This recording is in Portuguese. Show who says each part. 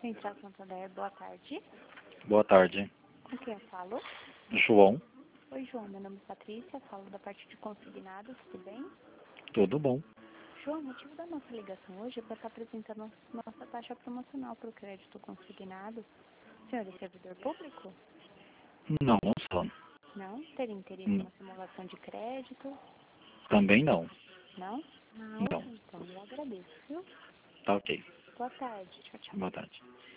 Speaker 1: Central Santander, boa tarde.
Speaker 2: Boa tarde.
Speaker 1: Com quem eu falo?
Speaker 2: João.
Speaker 1: Oi, João, meu nome é Patrícia, falo da parte de consignados, tudo bem?
Speaker 2: Tudo bom?
Speaker 1: João, o motivo da nossa ligação hoje é para estar apresentando nossa taxa promocional para o crédito consignado. O senhor é servidor público?
Speaker 2: Não, não sou.
Speaker 1: Não? Teria interesse
Speaker 2: Hum.
Speaker 1: na simulação de crédito?
Speaker 2: Também não.
Speaker 1: Não? Ah,
Speaker 2: Não.
Speaker 1: ok, então eu agradeço, viu?
Speaker 2: Tá ok.
Speaker 1: Boa tarde, tchau, tchau.
Speaker 2: Boa tarde.